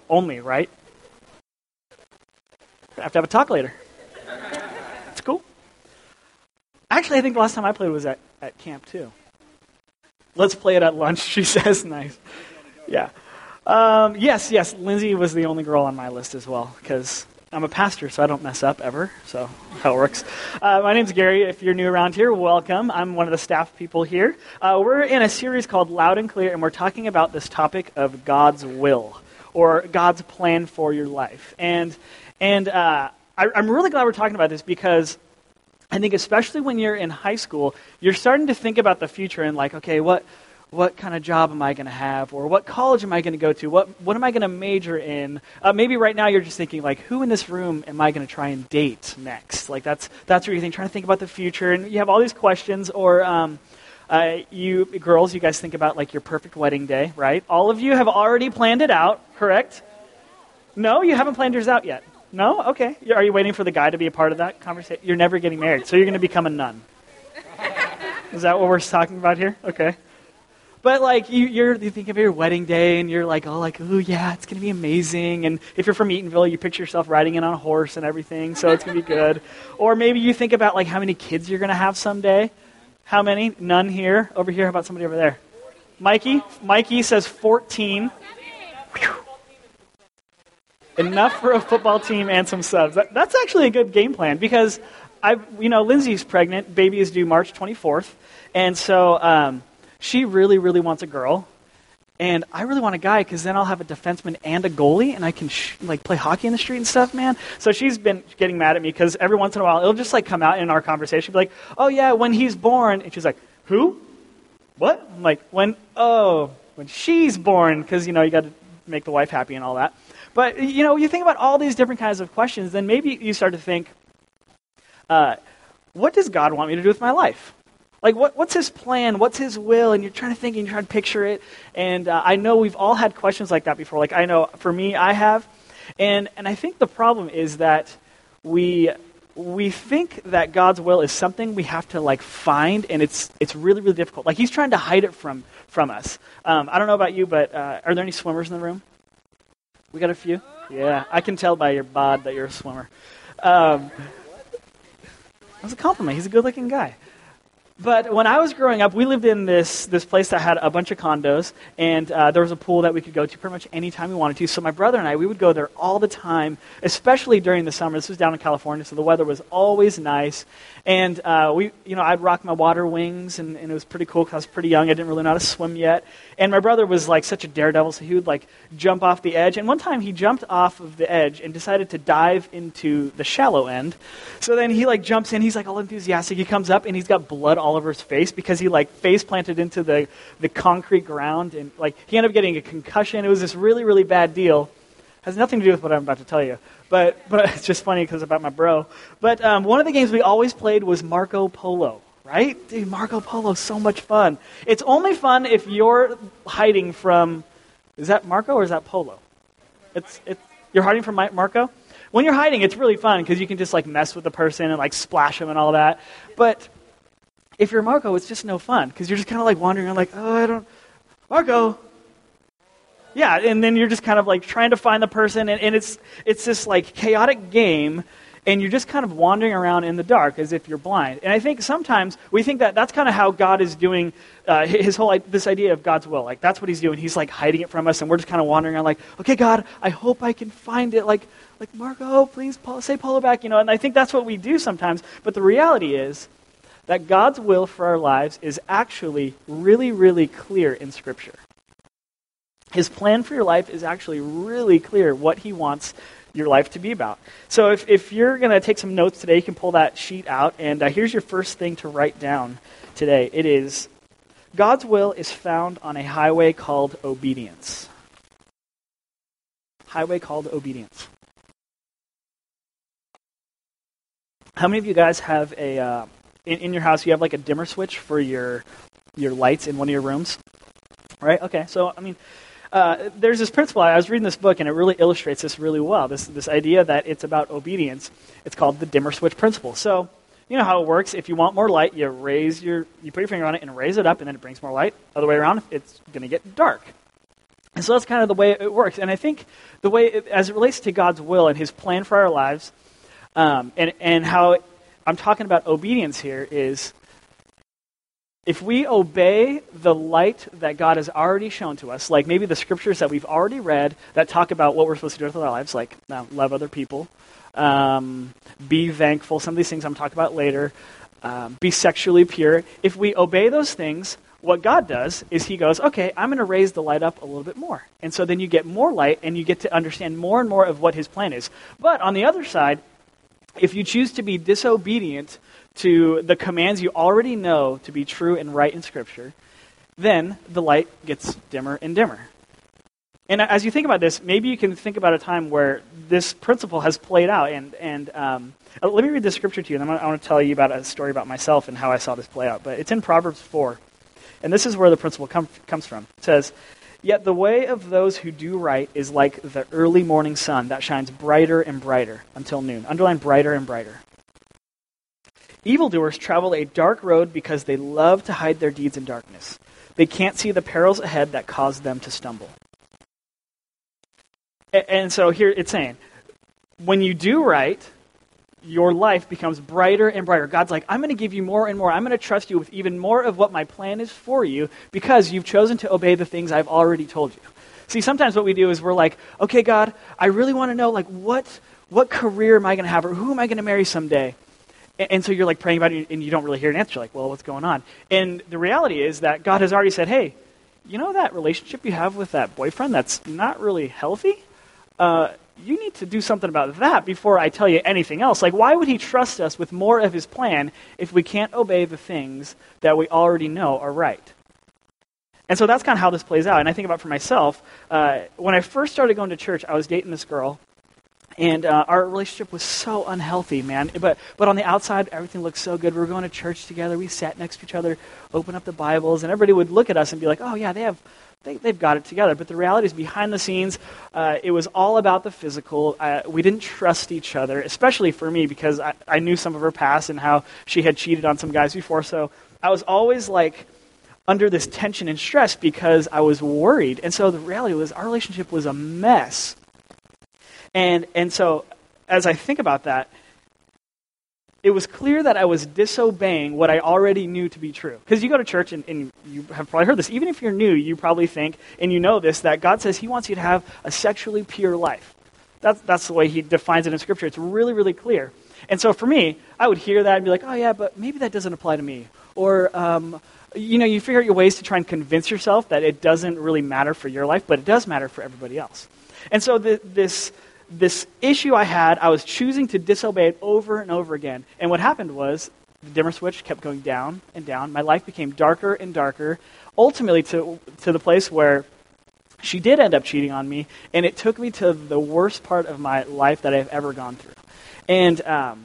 only, right? I have to have a talk later. It's cool. Actually, I think the last time I played was at camp, too. Let's play it at lunch, she says. Nice. Yeah. Yes, Lindsay was the only girl on my list as well, because I'm a pastor, so I don't mess up ever, so how it works. My name's Gary. If you're new around here, welcome. I'm one of the staff people here. We're in a series called Loud and Clear, and we're talking about this topic of God's will, or God's plan for your life. And I'm really glad we're talking about this, because I think especially when you're in high school, you're starting to think about the future and like, okay, what kind of job am I going to have? Or what college am I going to go to? What am I going to major in? Maybe right now you're just thinking, like, who in this room am I going to try and date next? Like, that's what you're thinking, trying to think about the future. And you have all these questions. Or you girls, you guys think about, like, your perfect wedding day, right? All of you have already planned it out, correct? No, you haven't planned yours out yet. No? Okay. Are you waiting for the guy to be a part of that conversation? You're never getting married, so you're going to become a nun. Is that what we're talking about here? Okay. But, like, you think of your wedding day, and you're like, oh, yeah, it's going to be amazing. And if you're from Eatonville, you picture yourself riding in on a horse and everything, so it's going to be good. Or maybe you think about, like, how many kids you're going to have someday. How many? None here. Over here. How about somebody over there? Mikey? Mikey says 14. Whew. Enough for a football team and some subs. That's actually a good game plan, because Lindsay's pregnant. Baby is due March 24th. And so she really, really wants a girl. And I really want a guy, because then I'll have a defenseman and a goalie, and I can play hockey in the street and stuff, man. So she's been getting mad at me, because every once in a while it'll just come out in our conversation, be like, oh yeah, when he's born. And she's like, who? What? I'm like, when she's born, because you got to make the wife happy and all that. But, you think about all these different kinds of questions, then maybe you start to think, what does God want me to do with my life? Like, what's his plan? What's his will? And you're trying to think, and you're trying to picture it. And I know we've all had questions like that before. Like, I know, for me, I have. And I think the problem is that we think that God's will is something we have to, find, and it's really, really difficult. Like, he's trying to hide it from us. I don't know about you, but are there any swimmers in the room? We got a few? Yeah, I can tell by your bod that you're a swimmer. That was a compliment. He's a good-looking guy. But when I was growing up, we lived in this place that had a bunch of condos, and there was a pool that we could go to pretty much any time we wanted to. So my brother and I, we would go there all the time, especially during the summer. This was down in California, so the weather was always nice. And I'd rock my water wings, and it was pretty cool because I was pretty young. I didn't really know how to swim yet. And my brother was such a daredevil, so he would jump off the edge. And one time he jumped off of the edge and decided to dive into the shallow end. So then he jumps in. He's all enthusiastic. He comes up and he's got blood all over his face because he face planted into the concrete ground, and he ended up getting a concussion. It was this really, really bad deal. Has nothing to do with what I'm about to tell you, but it's just funny because about my bro. But one of the games we always played was Marco Polo, right? Dude, Marco Polo is so much fun. It's only fun if you're hiding from. Is that Marco or is that Polo? You're hiding from Marco. When you're hiding, it's really fun because you can just mess with the person and splash them and all that. But if you're Marco, it's just no fun because you're just kind of wandering around Marco. Yeah, and then you're just kind of trying to find the person, and it's this chaotic game, and you're just kind of wandering around in the dark as if you're blind. And I think sometimes we think that that's kind of how God is doing his whole this idea of God's will. That's what he's doing. He's hiding it from us, and we're just kind of wandering around okay, God, I hope I can find it. Like Marco, please say Polo back, And I think that's what we do sometimes. But the reality is that God's will for our lives is actually really, really clear in Scripture. His plan for your life is actually really clear what he wants your life to be about. So if you're going to take some notes today, you can pull that sheet out, and here's your first thing to write down today. It is, God's will is found on a highway called obedience. Highway called obedience. How many of you guys have in your house, you have a dimmer switch for your lights in one of your rooms? Right? Okay, so, there's this principle. I was reading this book, and it really illustrates this really well, this idea that it's about obedience. It's called the dimmer switch principle. So, you know how it works. If you want more light, you put your finger on it and raise it up, and then it brings more light. Other way around, it's going to get dark. And so that's kind of the way it works. And I think the way, as it relates to God's will and his plan for our lives, and how I'm talking about obedience here is, if we obey the light that God has already shown to us, like maybe the scriptures that we've already read that talk about what we're supposed to do with our lives, like love other people, be thankful, some of these things I'm talking about later, be sexually pure. If we obey those things, what God does is he goes, okay, I'm going to raise the light up a little bit more. And so then you get more light and you get to understand more and more of what his plan is. But on the other side, if you choose to be disobedient to the commands you already know to be true and right in Scripture, then the light gets dimmer and dimmer. And as you think about this, maybe you can think about a time where this principle has played out. And let me read this scripture to you, and then I want to tell you about a story about myself and how I saw this play out. But it's in Proverbs 4, and this is where the principle comes from. It says, "Yet the way of those who do right is like the early morning sun that shines brighter and brighter until noon." Underline brighter and brighter. "Evildoers travel a dark road because they love to hide their deeds in darkness. They can't see the perils ahead that cause them to stumble." And so here it's saying, when you do right, your life becomes brighter and brighter. God's like, I'm going to give you more and more. I'm going to trust you with even more of what my plan is for you because you've chosen to obey the things I've already told you. See, sometimes what we do is we're like, okay, God, I really want to know, like, what career am I going to have, or who am I going to marry someday? And so you're like praying about it, and you don't really hear an answer. You're like, well, what's going on? And the reality is that God has already said, hey, you know that relationship you have with that boyfriend that's not really healthy? You need to do something about that before I tell you anything else. Like, why would he trust us with more of his plan if we can't obey the things that we already know are right? And so that's kind of how this plays out. And I think about for myself, when I first started going to church, I was dating this girl, and our relationship was so unhealthy, man. But on the outside, everything looked so good. We were going to church together. We sat next to each other, open up the Bibles, and everybody would look at us and be like, oh, yeah, they've got it together. But the reality is, behind the scenes, it was all about the physical. We didn't trust each other, especially for me, because I knew some of her past and how she had cheated on some guys before. So I was always like under this tension and stress because I was worried. And so the reality was, our relationship was a mess. And so as I think about that, it was clear that I was disobeying what I already knew to be true. Because you go to church, and you have probably heard this. Even if you're new, you probably think, and you know this, that God says he wants you to have a sexually pure life. That's the way he defines it in Scripture. It's really, really clear. And so for me, I would hear that and be like, oh yeah, but maybe that doesn't apply to me. Or, you figure out your ways to try and convince yourself that it doesn't really matter for your life, but it does matter for everybody else. And so this issue I had, I was choosing to disobey it over and over again. And what happened was, the dimmer switch kept going down and down. My life became darker and darker, ultimately to the place where she did end up cheating on me, and it took me to the worst part of my life that I've ever gone through. And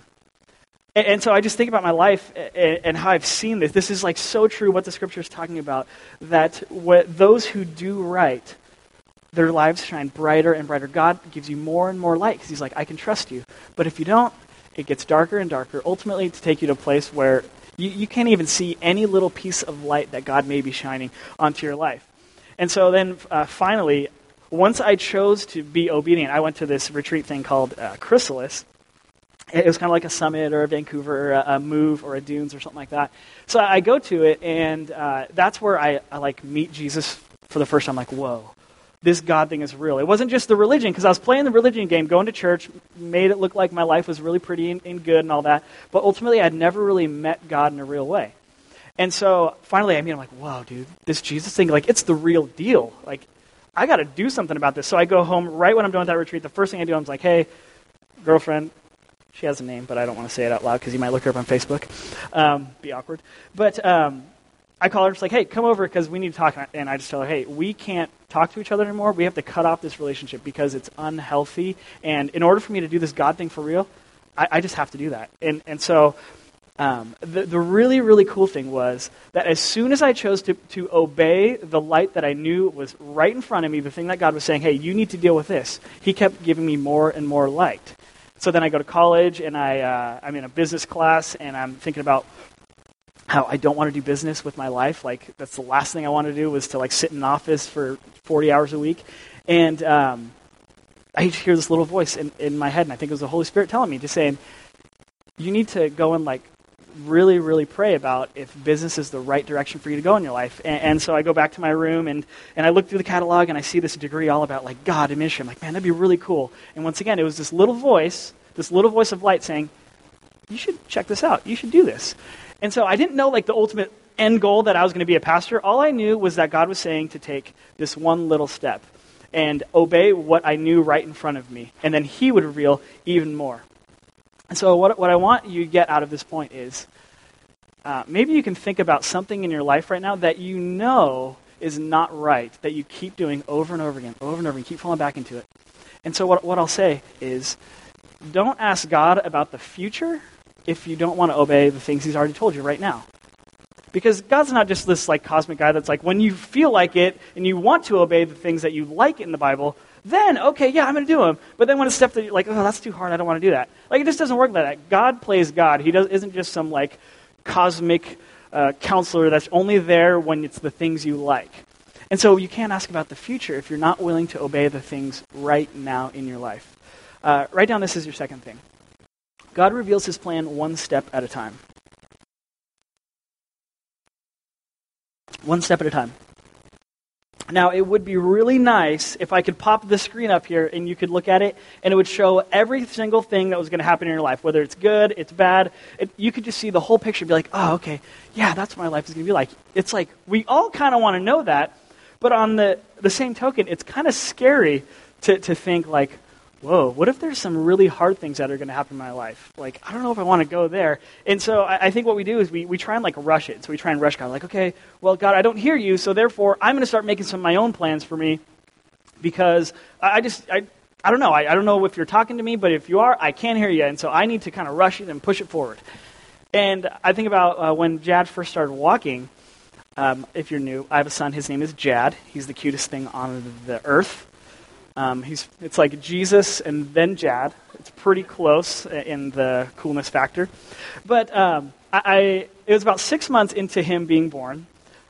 so I just think about my life and how I've seen this. This is like so true what the Scripture is talking about, that those who do right, their lives shine brighter and brighter. God gives you more and more light because he's like, I can trust you. But if you don't, it gets darker and darker, ultimately to take you to a place where you can't even see any little piece of light that God may be shining onto your life. And so then finally, once I chose to be obedient, I went to this retreat thing called Chrysalis. It was kind of like a Summit or a Vancouver or a Move or a Dunes or something like that. So I go to it, and that's where I like meet Jesus for the first time. Like, whoa. This God thing is real. It wasn't just the religion, because I was playing the religion game, going to church, made it look like my life was really pretty and good and all that, but ultimately I'd never really met God in a real way. And so finally I meet him, like, whoa, dude, this Jesus thing, like, it's the real deal. Like, I got to do something about this. So I go home right when I'm done with that retreat. The first thing I do, I'm like, hey, girlfriend, she has a name, but I don't want to say it out loud because you might look her up on Facebook. Be awkward. But I call her, just like, hey, come over because we need to talk. And I just tell her, hey, we can't talk to each other anymore. We have to cut off this relationship because it's unhealthy. And in order for me to do this God thing for real, I just have to do that. And so the really, really cool thing was that as soon as I chose to obey the light that I knew was right in front of me, the thing that God was saying, hey, you need to deal with this, he kept giving me more and more light. So then I go to college, and I'm in a business class, and I'm thinking about how I don't want to do business with my life. Like, that's the last thing I want to do was to, like, sit in an office for 40 hours a week. And I hear this little voice in my head, and I think it was the Holy Spirit telling me, just saying, you need to go and, like, really, really pray about if business is the right direction for you to go in your life. And so I go back to my room, and I look through the catalog, and I see this degree all about, like, God and ministry. I'm like, man, that'd be really cool. And once again, it was this little voice of light saying, you should check this out. You should do this. And so I didn't know, like, the ultimate end goal that I was going to be a pastor. All I knew was that God was saying to take this one little step and obey what I knew right in front of me. And then he would reveal even more. And so what I want you to get out of this point is maybe you can think about something in your life right now that you know is not right, that you keep doing over and over again, keep falling back into it. And so what I'll say is, don't ask God about the future if you don't want to obey the things he's already told you right now. Because God's not just this, like, cosmic guy that's like, when you feel like it and you want to obey the things that you like in the Bible, then, okay, yeah, I'm going to do them. But then when it's stuff that you're like, oh, that's too hard, I don't want to do that. Like, it just doesn't work like that. God plays God. He isn't just some, like, cosmic counselor that's only there when it's the things you like. And so you can't ask about the future if you're not willing to obey the things right now in your life. Write down this as your second thing. God reveals his plan one step at a time. One step at a time. Now, it would be really nice if I could pop the screen up here and you could look at it and it would show every single thing that was going to happen in your life, whether it's good, it's bad. You could just see the whole picture and be like, oh, okay, yeah, that's what my life is going to be like. It's like, we all kind of want to know that, but on the same token, it's kind of scary to think like, whoa, what if there's some really hard things that are going to happen in my life? Like, I don't know if I want to go there. And so I think what we do is we try and, like, rush it. So we try and rush God. Like, okay, well, God, I don't hear you, so therefore I'm going to start making some of my own plans for me because I don't know. I don't know if you're talking to me, but if you are, I can't hear you. And so I need to kind of rush it and push it forward. And I think about when Jad first started walking. If you're new, I have a son. His name is Jad. He's the cutest thing on the earth. It's like Jesus and then Jad. It's pretty close in the coolness factor. But it was about 6 months into him being born,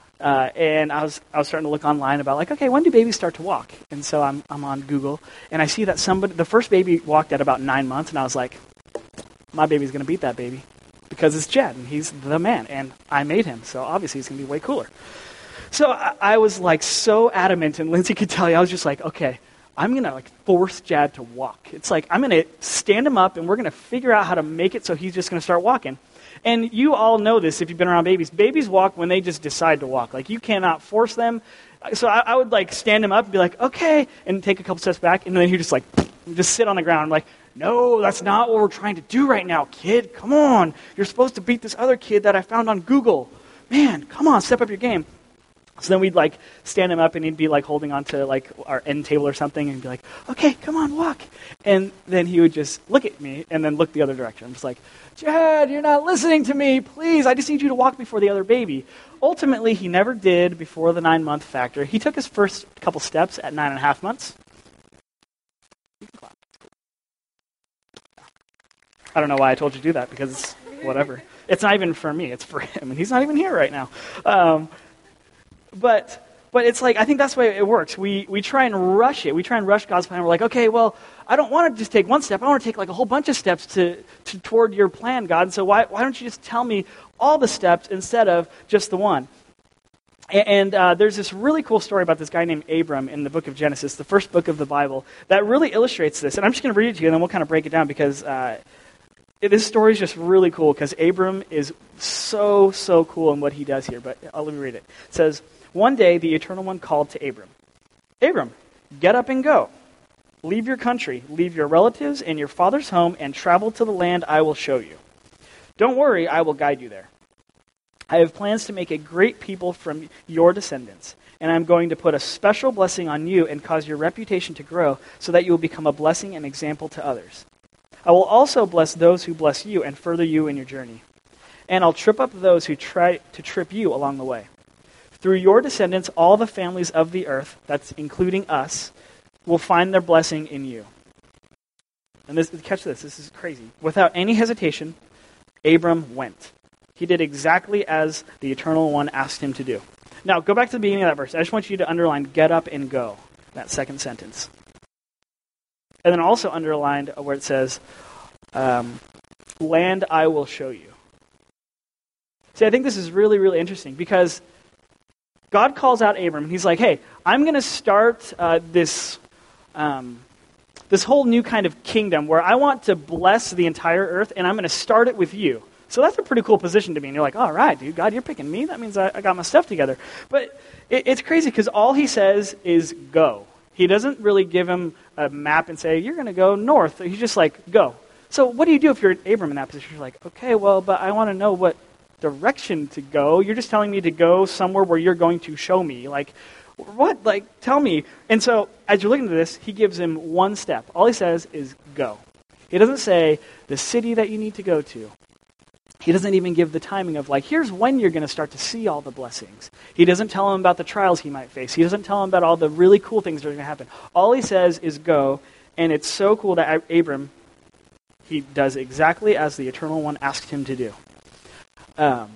and I was starting to look online about, like, okay, when do babies start to walk? And so I'm on Google, and I see that the first baby walked at about 9 months, and I was like, my baby's going to beat that baby because it's Jad, and he's the man, and I made him, so obviously he's going to be way cooler. So I was, like, so adamant, and Lindsay could tell you, I was just like, okay, I'm going to, like, force Jad to walk. It's like, I'm going to stand him up, and we're going to figure out how to make it so he's just going to start walking. And you all know this if you've been around babies. Babies walk when they just decide to walk. Like, you cannot force them. So I would, like, stand him up and be like, okay, and take a couple steps back, and then he'd just, like, just sit on the ground. I'm like, no, that's not what we're trying to do right now, kid. Come on. You're supposed to beat this other kid that I found on Google. Man, come on, step up your game. So then we'd, like, stand him up, and he'd be, like, holding onto, like, our end table or something, and be like, okay, come on, walk. And then he would just look at me and then look the other direction. I'm just like, Jad, you're not listening to me. Please, I just need you to walk before the other baby. Ultimately, he never did before the 9-month factor. He took his first couple steps at 9.5 months. You can clap. I don't know why I told you to do that, because it's whatever. It's not even for me. It's for him, and he's not even here right now. But it's like, I think that's the way it works. We try and rush it. We try and rush God's plan. We're like, okay, well, I don't want to just take one step. I want to take, like, a whole bunch of steps toward your plan, God. So why don't you just tell me all the steps instead of just the one? And there's this really cool story about this guy named Abram in the book of Genesis, the first book of the Bible, that really illustrates this. And I'm just going to read it to you, and then we'll kind of break it down, because this story is just really cool, because Abram is so cool in what he does here. But let me read it. It says, one day the Eternal One called to Abram, Abram, get up and go. Leave your country, leave your relatives and your father's home, and travel to the land I will show you. Don't worry, I will guide you there. I have plans to make a great people from your descendants, and I'm going to put a special blessing on you and cause your reputation to grow so that you will become a blessing and example to others. I will also bless those who bless you and further you in your journey. And I'll trip up those who try to trip you along the way. Through your descendants, all the families of the earth, that's including us, will find their blessing in you. And catch this is crazy. Without any hesitation, Abram went. He did exactly as the Eternal One asked him to do. Now, go back to the beginning of that verse. I just want you to underline get up and go, that second sentence. And then also underlined where it says, land I will show you. See, I think this is really, really interesting because God calls out Abram. He's like, hey, I'm going to start this whole new kind of kingdom where I want to bless the entire earth, and I'm going to start it with you. So that's a pretty cool position to be in. You're like, all right, dude, God, you're picking me? That means I got my stuff together. But it's crazy because all he says is go. He doesn't really give him a map and say, you're going to go north. He's just like, go. So what do you do if you're Abram in that position? You're like, okay, well, but I want to know what direction to go. You're just telling me to go somewhere where you're going to show me. Like, what? Like, tell me. And so as you're looking at this, he gives him one step. All he says is go. He doesn't say the city that you need to go to. He doesn't even give the timing of like, here's when you're going to start to see all the blessings. He doesn't tell him about the trials he might face. He doesn't tell him about all the really cool things that are going to happen. All he says is go, and it's so cool that Abram, he does exactly as the Eternal One asked him to do. And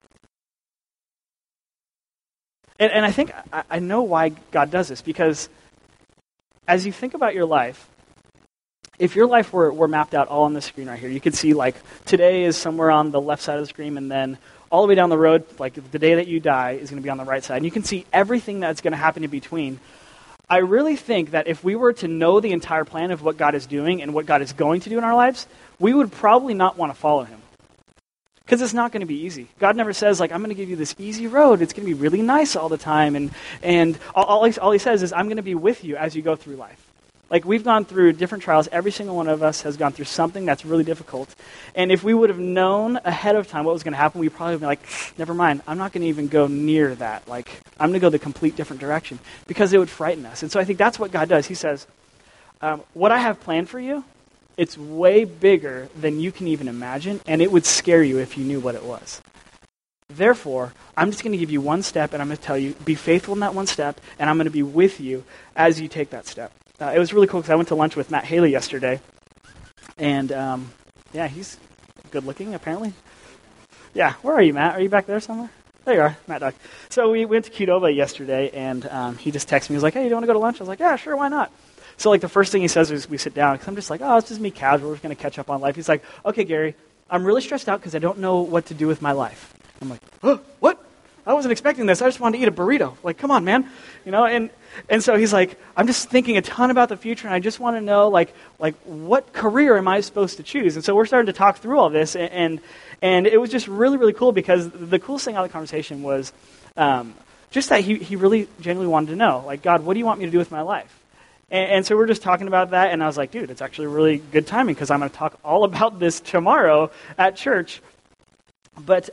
I think I know why God does this, because as you think about your life, if your life were mapped out all on the screen right here, you could see like today is somewhere on the left side of the screen, and then all the way down the road, like the day that you die is going to be on the right side. And you can see everything that's going to happen in between. I really think that if we were to know the entire plan of what God is doing and what God is going to do in our lives, we would probably not want to follow him. Because it's not going to be easy. God never says, like, I'm going to give you this easy road. It's going to be really nice all the time. And all he says is, I'm going to be with you as you go through life. Like, we've gone through different trials. Every single one of us has gone through something that's really difficult. And if we would have known ahead of time what was going to happen, we probably would be like, never mind. I'm not going to even go near that. Like, I'm going to go the complete different direction. Because it would frighten us. And so I think that's what God does. He says, what I have planned for you, it's way bigger than you can even imagine, and it would scare you if you knew what it was. Therefore, I'm just going to give you one step, and I'm going to tell you, be faithful in that one step, and I'm going to be with you as you take that step. It was really cool because I went to lunch with Matt Haley yesterday, and yeah, he's good looking, apparently. Yeah, where are you, Matt? Are you back there somewhere? There you are, Matt Duck. So we went to Qdoba yesterday, and he just texted me. He was like, hey, do you want to go to lunch? I was like, yeah, sure, why not? So like the first thing he says is we sit down, because I'm just like, oh, it's just me casual. We're just going to catch up on life. He's like, okay, Gary, I'm really stressed out because I don't know what to do with my life. I'm like, oh, what? I wasn't expecting this. I just wanted to eat a burrito. Like, come on, man. You know, and so he's like, I'm just thinking a ton about the future, and I just want to know, like what career am I supposed to choose? And so we're starting to talk through all this, and it was just really, really cool, because the coolest thing out of the conversation was just that he really genuinely wanted to know, like, God, what do you want me to do with my life? And so we're just talking about that, and I was like, dude, it's actually really good timing, because I'm going to talk all about this tomorrow at church. But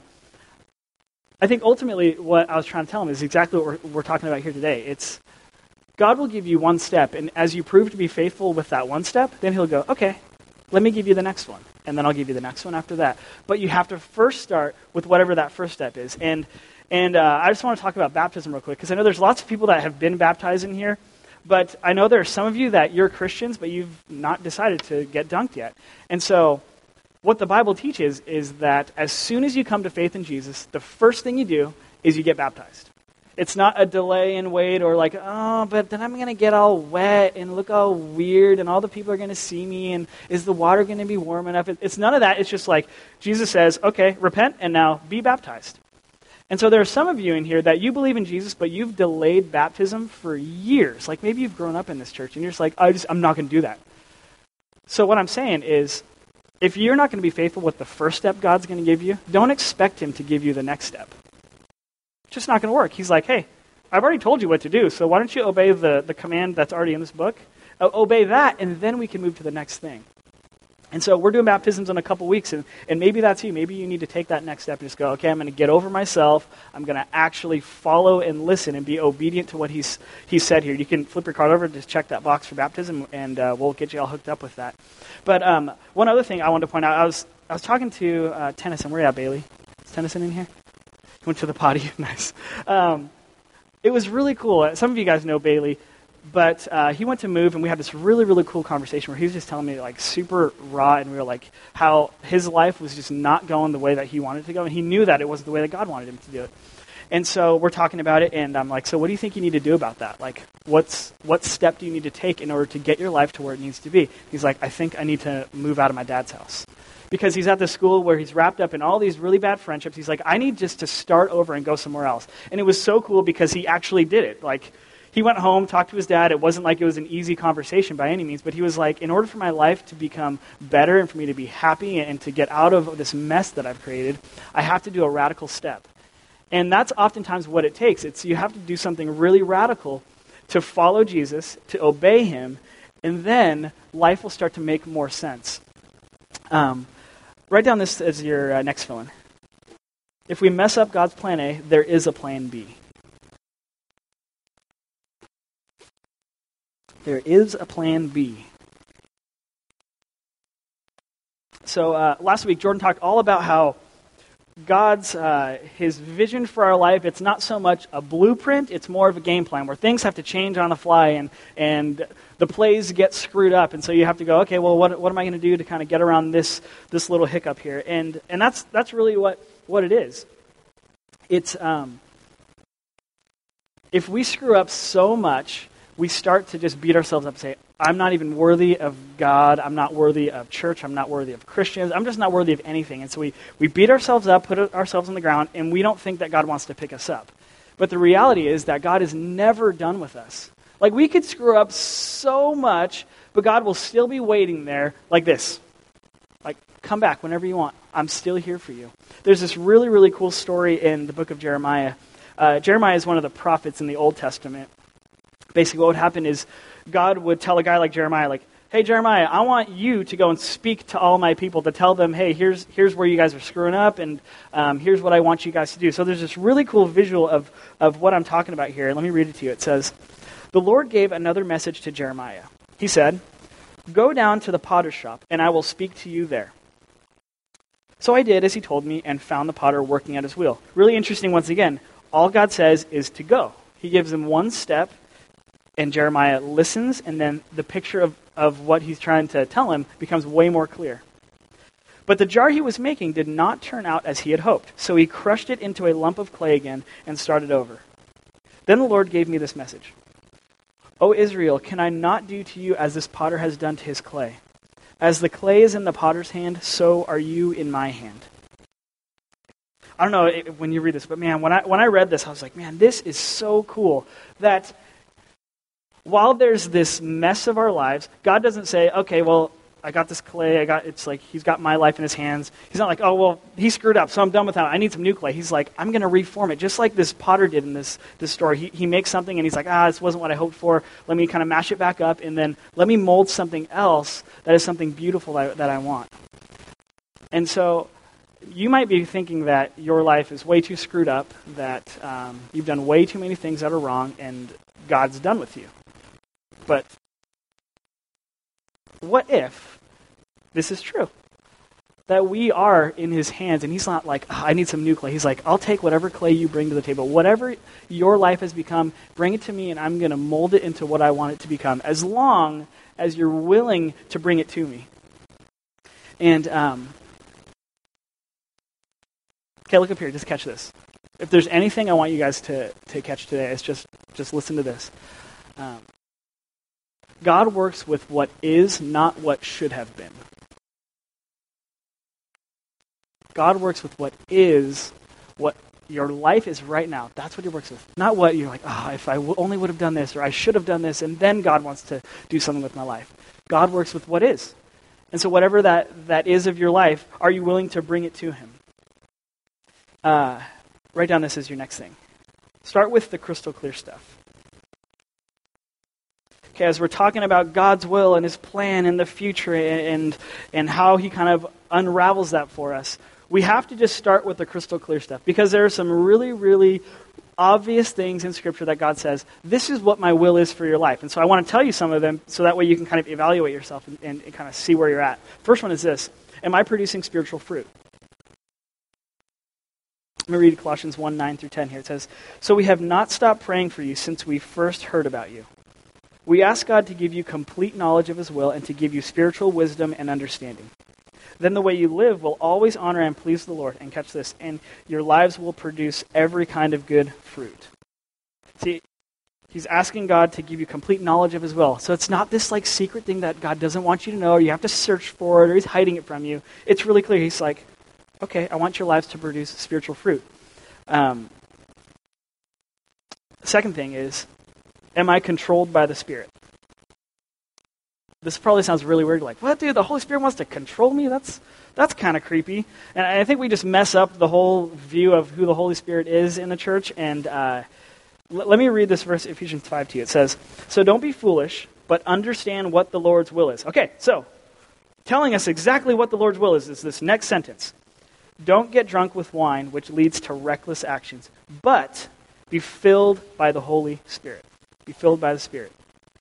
I think ultimately what I was trying to tell him is exactly what we're talking about here today. It's God will give you one step, and as you prove to be faithful with that one step, then he'll go, okay, let me give you the next one, and then I'll give you the next one after that. But you have to first start with whatever that first step is. And I just want to talk about baptism real quick, because I know there's lots of people that have been baptized in here, but I know there are some of you that you're Christians, but you've not decided to get dunked yet. And so what the Bible teaches is that as soon as you come to faith in Jesus, the first thing you do is you get baptized. It's not a delay and wait, or like, oh, but then I'm going to get all wet and look all weird, and all the people are going to see me, and is the water going to be warm enough? It's none of that. It's just like Jesus says, okay, repent, and now be baptized. And so there are some of you in here that you believe in Jesus, but you've delayed baptism for years. Like maybe you've grown up in this church, and you're just like, I'm not going to do that. So what I'm saying is, if you're not going to be faithful with the first step God's going to give you, don't expect him to give you the next step. It's just not going to work. He's like, hey, I've already told you what to do, so why don't you obey the command that's already in this book? Obey that, and then we can move to the next thing. And so we're doing baptisms in a couple weeks, and maybe that's you. Maybe you need to take that next step and just go, okay, I'm going to get over myself. I'm going to actually follow and listen and be obedient to what he said here. You can flip your card over, just check that box for baptism, and we'll get you all hooked up with that. But one other thing I wanted to point out, I was talking to Tennyson. Where are you at, Bailey? Is Tennyson in here? He went to the potty. Nice. It was really cool. Some of you guys know Bailey. But he went to move, and we had this really, really cool conversation where he was just telling me, like, super raw and real, like, how his life was just not going the way that he wanted it to go, and he knew that it wasn't the way that God wanted him to do it. And so we're talking about it, and I'm like, so what do you think you need to do about that? Like, what step do you need to take in order to get your life to where it needs to be? He's like, I think I need to move out of my dad's house. Because he's at this school where he's wrapped up in all these really bad friendships. He's like, I need just to start over and go somewhere else. And it was so cool because he actually did it. Like, he went home, talked to his dad. It wasn't like it was an easy conversation by any means, but he was like, in order for my life to become better and for me to be happy and to get out of this mess that I've created, I have to do a radical step. And that's oftentimes what it takes. It's you have to do something really radical to follow Jesus, to obey him, and then life will start to make more sense. Write down this as your next fill-in. If we mess up God's plan A, there is a plan B. There is a plan B. So last week, Jordan talked all about how God's, his vision for our life, it's not so much a blueprint, it's more of a game plan where things have to change on the fly and the plays get screwed up. And so you have to go, okay, well, what am I going to do to kind of get around this little hiccup here? And that's really what it is. It's, if we screw up so much, we start to just beat ourselves up and say, I'm not even worthy of God. I'm not worthy of church. I'm not worthy of Christians. I'm just not worthy of anything. And so we beat ourselves up, put ourselves on the ground, and we don't think that God wants to pick us up. But the reality is that God is never done with us. Like, we could screw up so much, but God will still be waiting there like this. Like, come back whenever you want. I'm still here for you. There's this really, really cool story in the book of Jeremiah. Jeremiah is one of the prophets in the Old Testament. Basically, what would happen is God would tell a guy like Jeremiah, like, hey, Jeremiah, I want you to go and speak to all my people, to tell them, hey, here's where you guys are screwing up, and here's what I want you guys to do. So there's this really cool visual of what I'm talking about here. Let me read it to you. It says, the Lord gave another message to Jeremiah. He said, go down to the potter's shop, and I will speak to you there. So I did as he told me and found the potter working at his wheel. Really interesting, once again, all God says is to go. He gives him one step, and Jeremiah listens, and then the picture of what he's trying to tell him becomes way more clear. But the jar he was making did not turn out as he had hoped, so he crushed it into a lump of clay again and started over. Then the Lord gave me this message. O Israel, can I not do to you as this potter has done to his clay? As the clay is in the potter's hand, so are you in my hand. I don't know when you read this, but man, when I read this, I was like, man, this is so cool that while there's this mess of our lives, God doesn't say, okay, well, I got this clay, it's like he's got my life in his hands. He's not like, oh, well, he screwed up, so I'm done with that. I need some new clay. He's like, I'm going to reform it, just like this potter did in this story. He makes something, and he's like, this wasn't what I hoped for. Let me kind of mash it back up, and then let me mold something else that is something beautiful that I want. And so you might be thinking that your life is way too screwed up, that you've done way too many things that are wrong, and God's done with you. But what if this is true? That we are in his hands, and he's not like, I need some new clay. He's like, I'll take whatever clay you bring to the table. Whatever your life has become, bring it to me, and I'm going to mold it into what I want it to become, as long as you're willing to bring it to me. And, okay, look up here. Just catch this. If there's anything I want you guys to catch today, it's just listen to this. God works with what is, not what should have been. God works with what is, what your life is right now. That's what he works with. Not what you're like, if I only would have done this, or I should have done this, and then God wants to do something with my life. God works with what is. And so whatever that is of your life, are you willing to bring it to him? Write down this as your next thing. Start with the crystal clear stuff. Okay, as we're talking about God's will and his plan in the future and how he kind of unravels that for us, we have to just start with the crystal clear stuff, because there are some really, really obvious things in Scripture that God says, this is what my will is for your life. And so I want to tell you some of them so that way you can kind of evaluate yourself and kind of see where you're at. First one is this: am I producing spiritual fruit? Let me read Colossians 1:9-10 here. It says, so we have not stopped praying for you since we first heard about you. We ask God to give you complete knowledge of his will and to give you spiritual wisdom and understanding. Then the way you live will always honor and please the Lord. And catch this, and your lives will produce every kind of good fruit. See, he's asking God to give you complete knowledge of his will. So it's not this like secret thing that God doesn't want you to know, or you have to search for it, or he's hiding it from you. It's really clear. He's like, okay, I want your lives to produce spiritual fruit. Second thing is, am I controlled by the Spirit? This probably sounds really weird, like, what, dude, the Holy Spirit wants to control me? That's kind of creepy. And I think we just mess up the whole view of who the Holy Spirit is in the church. And let me read this verse, Ephesians 5 to you. It says, so don't be foolish, but understand what the Lord's will is. Okay, so telling us exactly what the Lord's will is this next sentence. Don't get drunk with wine, which leads to reckless actions, but be filled by the Holy Spirit. Be filled by the Spirit.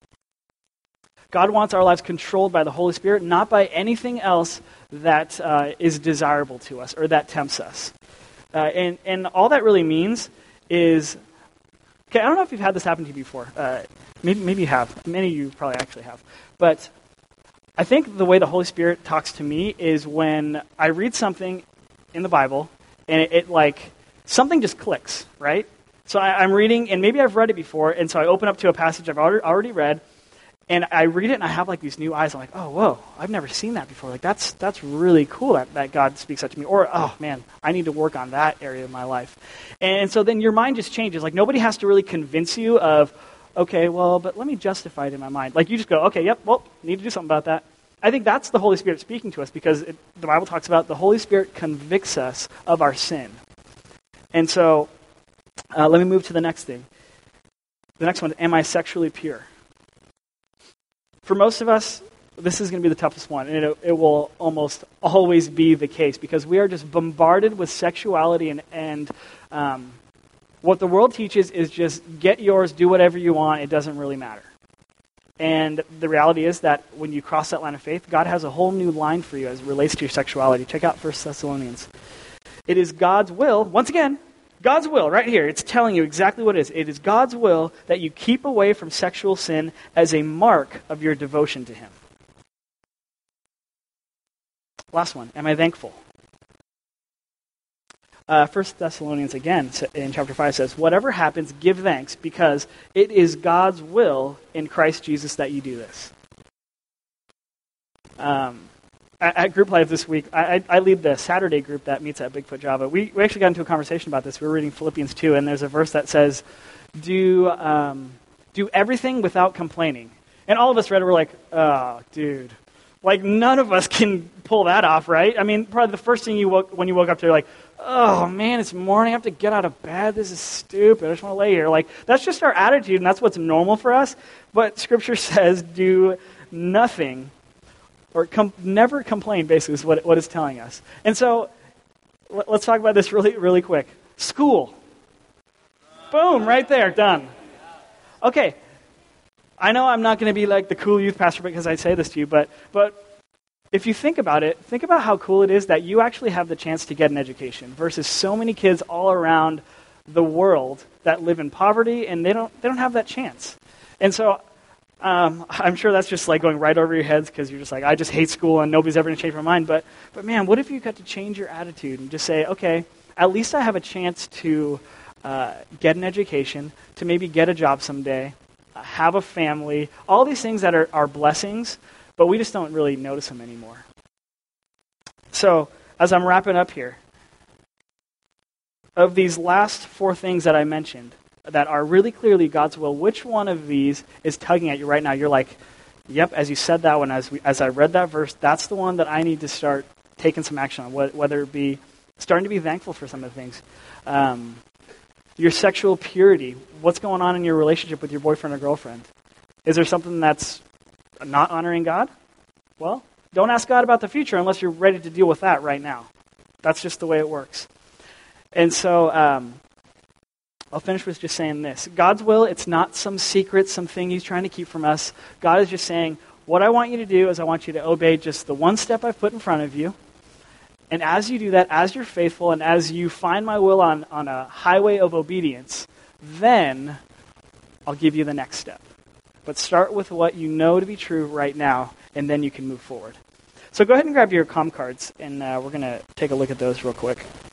God wants our lives controlled by the Holy Spirit, not by anything else that is desirable to us or that tempts us. And all that really means is, okay, I don't know if you've had this happen to you before. Maybe you have. Many of you probably actually have. But I think the way the Holy Spirit talks to me is when I read something in the Bible and it like, something just clicks, right? So I'm reading, and maybe I've read it before, and so I open up to a passage I've already read, and I read it, and I have like these new eyes. I'm like, oh, whoa, I've never seen that before. Like, that's really cool that God speaks that to me. Or, oh, man, I need to work on that area of my life. And so then your mind just changes. Like, nobody has to really convince you of, okay, well, but let me justify it in my mind. Like, you just go, okay, yep, well, need to do something about that. I think that's the Holy Spirit speaking to us, because the Bible talks about the Holy Spirit convicts us of our sin. And so let me move to the next thing. The next one, am I sexually pure? For most of us, this is going to be the toughest one, and it will almost always be the case, because we are just bombarded with sexuality, and what the world teaches is just get yours, do whatever you want, it doesn't really matter. And the reality is that when you cross that line of faith, God has a whole new line for you as it relates to your sexuality. Check out 1 Thessalonians. It is God's will, once again, God's will, right here. It's telling you exactly what it is. It is God's will that you keep away from sexual sin as a mark of your devotion to him. Last one. Am I thankful? 1 Thessalonians, again, in chapter 5 says, whatever happens, give thanks, because it is God's will in Christ Jesus that you do this. At Group Life this week, I lead the Saturday group that meets at Bigfoot Java. We actually got into a conversation about this. We were reading Philippians 2, and there's a verse that says, do everything without complaining. And all of us read it, we're like, oh, dude. Like, none of us can pull that off, right? I mean, probably the first thing when you woke up, you're like, oh, man, it's morning. I have to get out of bed. This is stupid. I just want to lay here. Like, that's just our attitude, and that's what's normal for us. But Scripture says, do nothing. Or never complain, basically, is what it's telling us. And so, let's talk about this really, really quick. School. Boom, right there, done. Okay, I know I'm not going to be like the cool youth pastor because I say this to you, but if you think about it, think about how cool it is that you actually have the chance to get an education versus so many kids all around the world that live in poverty and they don't have that chance. And so, I'm sure that's just like going right over your heads because you're just like, I just hate school and nobody's ever going to change my mind. But man, what if you got to change your attitude and just say, okay, at least I have a chance to get an education, to maybe get a job someday, have a family, all these things that are blessings, but we just don't really notice them anymore. So as I'm wrapping up here, of these last 4 things that I mentioned, that are really clearly God's will, which one of these is tugging at you right now? You're like, yep, as you said that one, as I read that verse, that's the one that I need to start taking some action on, whether it be starting to be thankful for some of the things. Your sexual purity, what's going on in your relationship with your boyfriend or girlfriend? Is there something that's not honoring God? Well, don't ask God about the future unless you're ready to deal with that right now. That's just the way it works. And so, I'll finish with just saying this. God's will, it's not some secret, something he's trying to keep from us. God is just saying, what I want you to do is I want you to obey just the one step I've put in front of you. And as you do that, as you're faithful, and as you find my will on a highway of obedience, then I'll give you the next step. but start with what you know to be true right now, and then you can move forward. So go ahead and grab your comm cards, and we're going to take a look at those real quick.